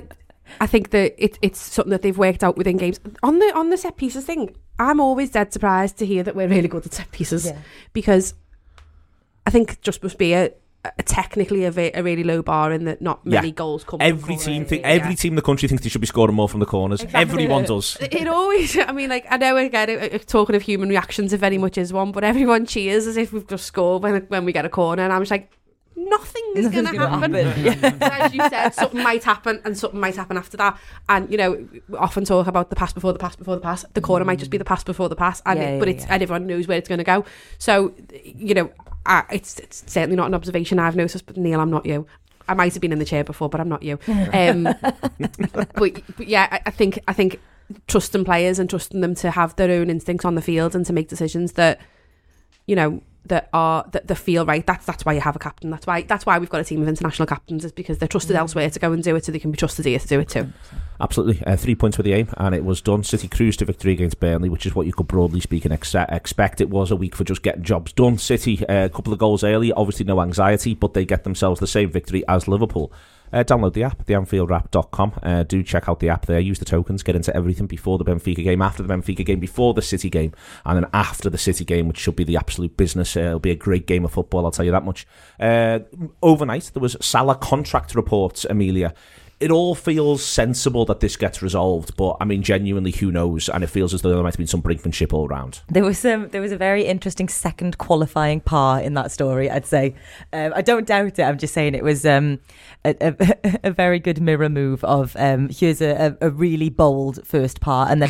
I think that it's something that they've worked out within games. On the set pieces thing, I'm always dead surprised to hear that we're really good at set pieces, because I think it just must be a technically a really low bar in that not many goals come. Every team in the country thinks they should be scoring more from the corners. Exactly. Everyone does. It always. I mean, like, I know again, talking of human reactions, if very much is one, but everyone cheers as if we've just scored when we get a corner, and I'm just like, nothing is going to happen. As you said, something might happen, and something might happen after that. And we often talk about the pass before the pass before the pass. The corner might just be the pass before the pass, and and everyone knows where it's going to go. So it's certainly not an observation I've noticed. But Neil, I'm not you. I might have been in the chair before, but I'm not you. But yeah, I think trusting players and trusting them to have their own instincts on the field and to make decisions that that feel right. That's why you have a captain. That's why we've got a team of international captains, is because they're trusted elsewhere to go and do it, so they can be trusted here to do it too. Absolutely. 3 points with the aim, and it was done. City cruised to victory against Burnley, which is what you could broadly speaking expect. It was a week for just getting jobs done. City, a couple of goals early, obviously no anxiety, but they get themselves the same victory as Liverpool. Download the app, theanfieldrapp.com. Do check out the app there. Use the tokens. Get into everything before the Benfica game, after the Benfica game, before the City game, and then after the City game, which should be the absolute business. It'll be a great game of football, I'll tell you that much. Overnight, there was Salah contract reports, Amelia. It all feels sensible that this gets resolved, but I mean, genuinely, who knows? And it feels as though there might have been some brinkmanship all round. There was a very interesting second qualifying par in that story, I'd say. I don't doubt it. I'm just saying it was a very good mirror move of here's a really bold first par, and then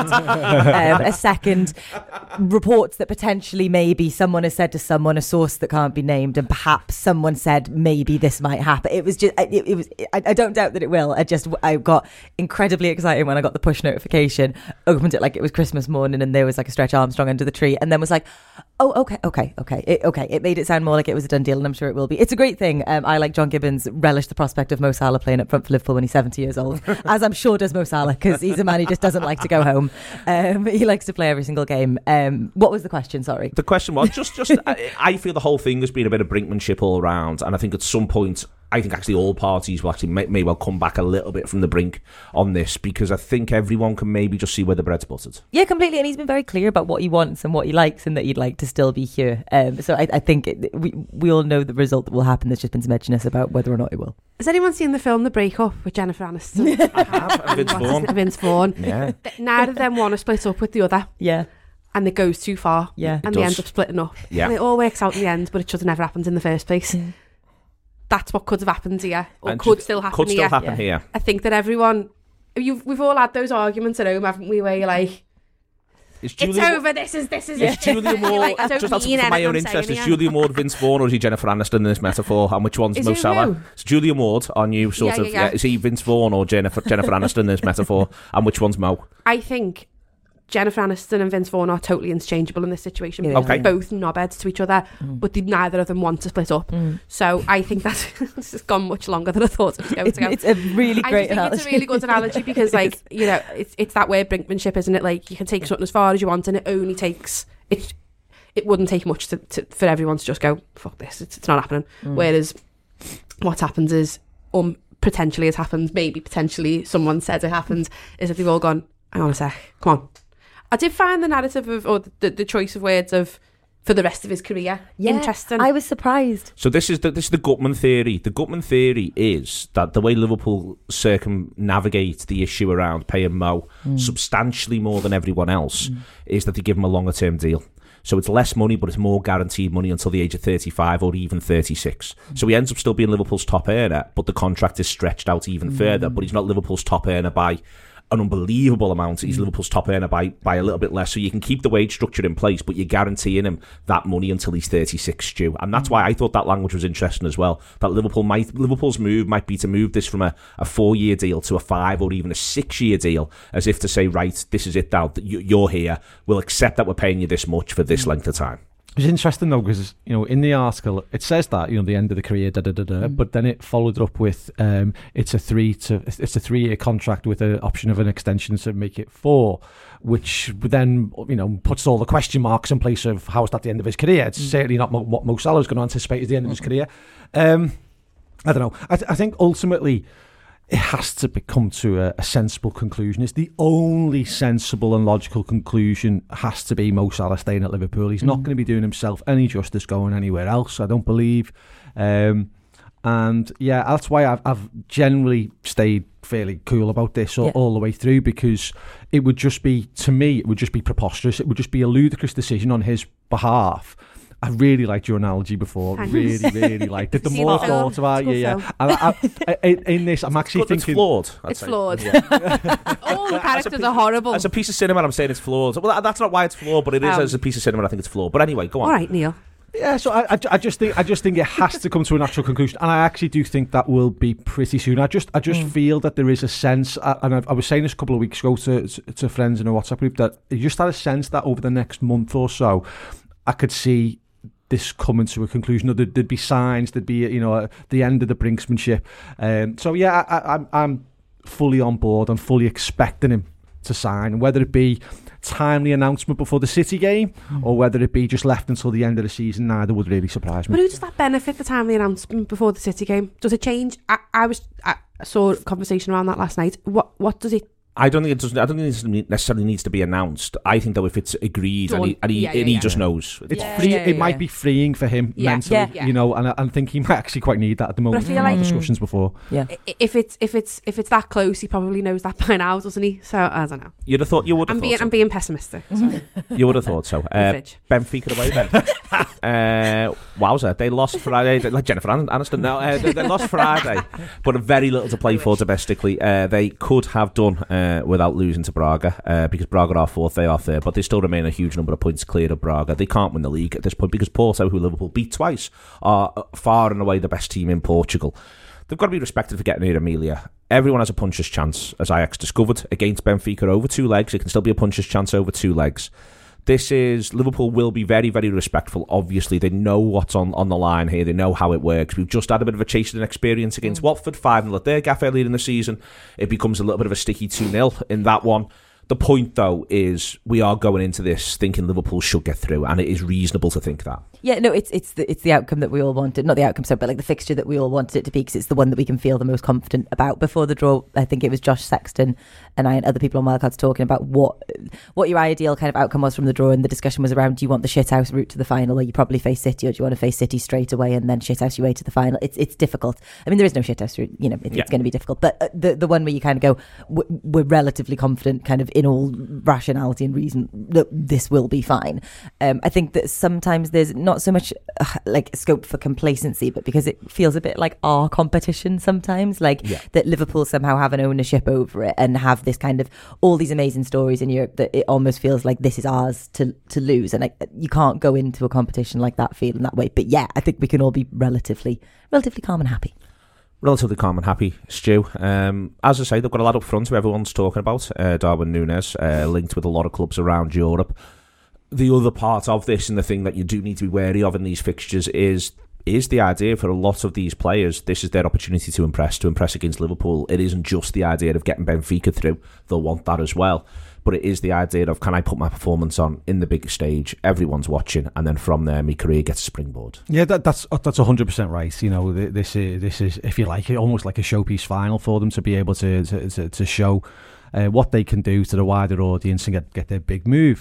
a second reports that potentially maybe someone has said to someone, a source that can't be named, and perhaps someone said maybe this might happen. It was just I don't doubt that it will. I got incredibly excited when I got the push notification, opened it like it was Christmas morning, and there was like a Stretch Armstrong under the tree, and then was like, oh, okay. It made it sound more like it was a done deal, and I'm sure it will be. It's a great thing. I, like John Gibbons, relish the prospect of Mo Salah playing up front for Liverpool when he's 70 years old, as I'm sure does Mo Salah, because he's a man who just doesn't like to go home. He likes to play every single game. What was the question? Sorry. The question was just I feel the whole thing has been a bit of brinkmanship all around, and I think at some point, I think actually all parties will actually may well come back a little bit from the brink on this, because I think everyone can maybe just see where the bread's buttered. Yeah, completely. And he's been very clear about what he wants and what he likes, and that he'd like to still be here. So I think we all know the result that will happen. There's just been some edginess about whether or not it will. Has anyone seen the film The Breakup with Jennifer Aniston? I have. Vince Vaughn. Yeah. Neither of them want to split up with the other. Yeah. And it goes too far. Yeah. And they end up splitting up. Yeah. And it all works out in the end, but it should have never happened in the first place. Yeah. That's what could have happened here, or and could still happen here. I think that everyone, we've all had those arguments at home, haven't we, where you're like, it's over, this is it. Julia Moore, like, just out for my own interest, is Julia Moore Vince Vaughn, or is he Jennifer Aniston in this metaphor, and which one's Mo Salah? It's Julia Moore on you, sort of. Yeah. Is he Vince Vaughn or Jennifer Aniston in this metaphor, and which one's Mo? I think Jennifer Aniston and Vince Vaughn are totally interchangeable in this situation. Yeah, Because okay. they're both knobheads to each other, but neither of them want to split up. So I think that this has gone much longer than I thought it was going to go. It's a really I great just think analogy. it's a really good analogy because, like, you know, it's that weird brinkmanship, isn't it? Like, you can take something as far as you want, and it only takes it wouldn't take much for everyone to just go, fuck this, it's not happening. Whereas what happens is, potentially it happens, maybe potentially someone says it happens, is that they've all gone, hang on a sec, come on. I did find the narrative of, or the choice of words of, for the rest of his career, interesting. I was surprised. So this is the Gutman theory. The Gutman theory is that the way Liverpool circumnavigate the issue around paying Mo substantially more than everyone else is that they give him a longer term deal. So it's less money, but it's more guaranteed money until the age of 35 or even 36. So he ends up still being Liverpool's top earner, but the contract is stretched out even further. But he's not Liverpool's top earner by an unbelievable amount. He's Liverpool's top earner by a little bit less. So you can keep the wage structure in place, but you're guaranteeing him that money until he's 36, Stu. And that's why I thought that language was interesting as well. That Liverpool's move might be to move this from a 4-year deal to a 5 or even a 6-year deal, as if to say, right, this is it now. You're here. We'll accept that we're paying you this much for this length of time. It's interesting though, because in the article it says that the end of the career, but then it followed up with it's a 3-year contract with an option of an extension to make it 4, which then puts all the question marks in place of how is that the end of his career. It's certainly not what Mo Salah is going to anticipate as the end of his career. I don't know. I think ultimately it has to come to a sensible conclusion. It's the only sensible and logical conclusion has to be Mo Salah staying at Liverpool. He's not going to be doing himself any justice going anywhere else, I don't believe. And yeah, that's why I've generally stayed fairly cool about this all the way through, because it would just be, to me, it would just be preposterous. It would just be a ludicrous decision on his behalf. I really liked your analogy before. Thanks. Really liked it. The more I thought about it, in this, I'm actually thinking... It's flawed. It's flawed. All the characters are horrible. As a piece of cinema, I'm saying it's flawed. Well, that's not why it's flawed, but it is as a piece of cinema, I think it's flawed. But anyway, go on. All right, Neil. Yeah, so I just think it has to come to a natural conclusion, and I actually do think that will be pretty soon. I just feel that there is a sense, and I was saying this a couple of weeks ago to friends in a WhatsApp group, that you just had a sense that over the next month or so, I could see this coming to a conclusion. There'd be signs, there'd be the end of the brinksmanship. So yeah, I'm fully on board. I'm fully expecting him to sign, whether it be timely announcement before the City game or whether it be just left until the end of the season. Neither would really surprise me. But who does that benefit, the timely announcement before the City game? Does it change? I saw a conversation around that last night. What does it? I don't think it necessarily needs to be announced. I think, though, if it's agreed and he just knows. It's it might be freeing for him mentally, and I think he might actually quite need that at the moment. But I feel like discussions before. Yeah. If it's that close, he probably knows that by now, doesn't he? So I don't know. You'd have thought you would have thought. I'm being pessimistic. You would have thought so. Benfica away then. Wowza, they lost Friday. Like Jennifer Aniston now. They lost Friday, but very little to play for domestically. They could have done without losing to Braga, because Braga are 4th, they are 3rd, but they still remain a huge number of points clear of Braga. They can't win the league at this point because Porto, who Liverpool beat twice, are far and away the best team in Portugal. They've got to be respected for getting near Emilia. Everyone has a puncher's chance, as Ajax discovered against Benfica over 2 legs. It can still be a puncher's chance over 2 legs. Liverpool will be very, very respectful. Obviously, they know what's on the line here. They know how it works. We've just had a bit of a chasing experience against Watford, 5-0 at their gaff earlier in the season. It becomes a little bit of a sticky 2-0 in that one. The point, though, is we are going into this thinking Liverpool should get through, and it is reasonable to think that. Yeah, no, it's the outcome that we all wanted. Not the outcome, but like the fixture that we all wanted it to be, because it's the one that we can feel the most confident about. Before the draw, I think it was Josh Sexton and I and other people on Wildcards talking about what your ideal kind of outcome was from the draw, and the discussion was around, do you want the shithouse route to the final, or you probably face City, or do you want to face City straight away and then shithouse your way to the final? It's difficult. I mean, there is no shithouse route, it's going to be difficult, but the one where you kind of go, we're relatively confident kind of in all rationality and reason that this will be fine. I think that sometimes there's not so much like scope for complacency, but because it feels a bit like our competition sometimes, that Liverpool somehow have an ownership over it and have this kind of all these amazing stories in Europe that it almost feels like this is ours to lose, and you can't go into a competition like that feeling that way. But yeah, I think we can all be relatively calm and happy. Relatively calm and happy, Stu. As I say, they've got a lad up front who everyone's talking about, Darwin Núñez, linked with a lot of clubs around Europe. The other part of this, and the thing that you do need to be wary of in these fixtures, is the idea for a lot of these players, this is their opportunity to impress against Liverpool. It isn't just the idea of getting Benfica through. They'll want that as well. But it is the idea of, can I put my performance on in the big stage? Everyone's watching, and then from there, my career gets a springboard. Yeah, that's 100% right. You know, this is, if you like, almost like a showpiece final for them to be able to show what they can do to the wider audience and get their big move.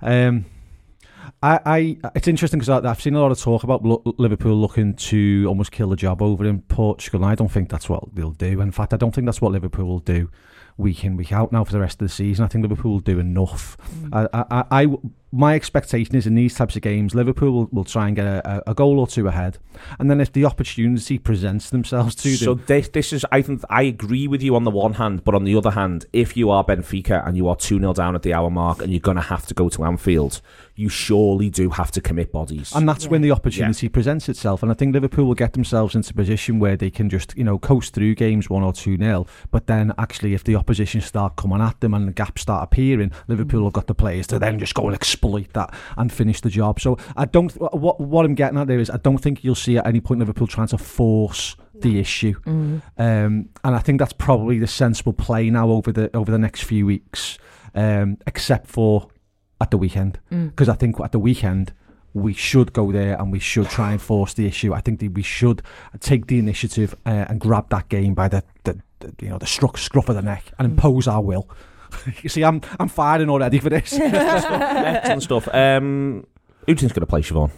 It's interesting because I've seen a lot of talk about Liverpool looking to almost kill the job over in Portugal, and I don't think that's what they'll do. In fact, I don't think that's what Liverpool will do week in, week out now for the rest of the season. I think Liverpool will do enough. My expectation is in these types of games, Liverpool will try and get a goal or two ahead, and then if the opportunity presents themselves to them. So this is, I think, I agree with you on the one hand, but on the other hand, if you are Benfica and you are 2-0 down at the hour mark and you're going to have to go to Anfield, you surely do have to commit bodies. And that's when the opportunity presents itself. And I think Liverpool will get themselves into a position where they can just, coast through games 1 or 2-0. But then actually, if the opposition start coming at them and the gaps start appearing, Liverpool have got the players to then just go and exploit that and finish the job. So I don't. What I'm getting at there is, I don't think you'll see at any point Liverpool trying to force the issue. And I think that's probably the sensible play now over the next few weeks, except for at the weekend, because I think at the weekend we should go there and we should try and force the issue. I think that we should take the initiative and grab that game by the scruff of the neck and impose our will. You see, I'm firing already for this. Excellent stuff. Who do you think's going to play, Siobhan?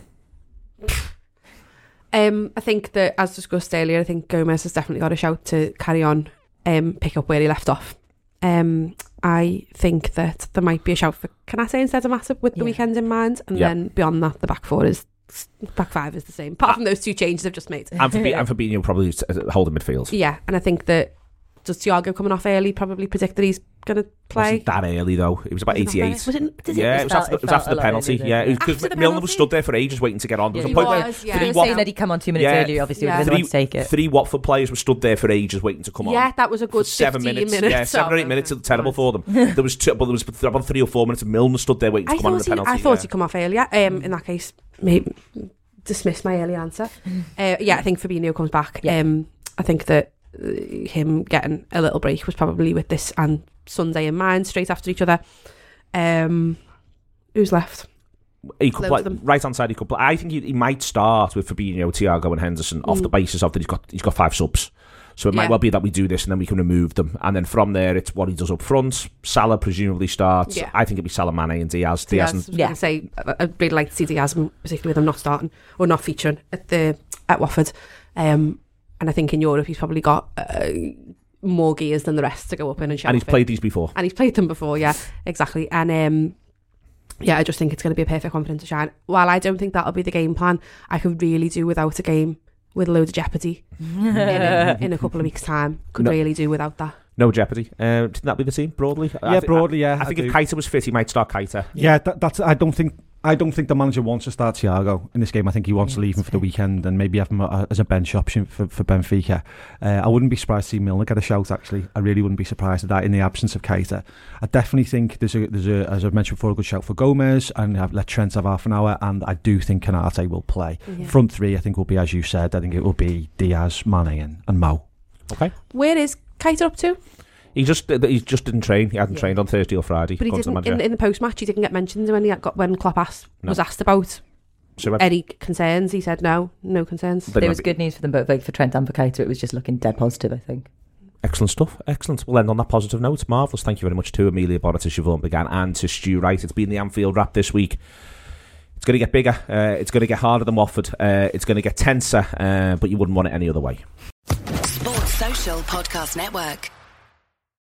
I think that, as discussed earlier, I think Gomez has definitely got a shout to carry on, pick up where he left off. I think that there might be a shout for Canate instead of Matip with the weekend in mind, and then beyond that, the back five is the same, apart from those two changes I've just made. And Fabinho probably holding midfield. Yeah, and I think that does Thiago coming off early probably predict that he's going to play? Wasn't that early though? It was about 88. Was it? It was after the penalty. Because Milner was stood there for ages waiting to get on. He was saying that he'd come on 2 minutes earlier, obviously, we didn't want to take it. 3 Watford players were stood there for ages waiting to come on. Yeah, that was a good 7 minutes. Yeah, 7 or 8 minutes. It's terrible for them. There was about 3 or 4 minutes of Milner stood there waiting to come on the penalty. I thought he'd come off earlier. In that case, maybe dismiss my early answer. I think Fabinho comes back. I think that him getting a little break was probably with this and Sunday in mind, straight after each other. Who's left? He could play right hand side. He could play. I think he might start with Fabinho, Thiago, and Henderson off the basis of that he's got 5 subs. So it might well be that we do this and then we can remove them, and then from there it's what he does up front. Salah presumably starts. I think it'd be Salah, Mane, and Diaz. I was going to say I'd really like to see Diaz, particularly with him not starting or not featuring at Watford. And I think in Europe he's probably got more gears than the rest to go up in and shout. And he's played these before. And he's played them before, yeah, exactly. And I just think it's going to be a perfect one for him to shine. While I don't think that'll be the game plan, I could really do without a game with a load of jeopardy in a couple of weeks' time. Really do without that. No jeopardy. Didn't that be the team broadly? Broadly. I think if Keita was fit, he might start Keita. Yeah, that's. I don't think the manager wants to start Thiago in this game. I think he wants to leave him for the weekend and maybe have him as a bench option for Benfica. I wouldn't be surprised to see Milner get a shout, actually. I really wouldn't be surprised at that in the absence of Keita. I definitely think there's a as I mentioned before, a good shout for Gomez, and let Trent have half an hour, and I do think Canate will play. Front three, I think, will be, as you said, I think it will be Diaz, Mane and Mo. Okay. Where is Keita up to? He just didn't train. He hadn't trained on Thursday or Friday. But he didn't in the post match. He didn't get mentioned when Klopp was asked about any concerns. He said no concerns. There was good news for them both, like for Trent and for Keita. It was just looking dead positive, I think. Excellent stuff. Excellent. We'll end on that positive note. Marvellous. Thank you very much to Amelia Bonner, to Siobhan Began, and to Stu Wright. It's been the Anfield Wrap this week. It's going to get bigger. It's going to get harder than Watford. It's going to get tenser, but you wouldn't want it any other way. Sports Social Podcast Network.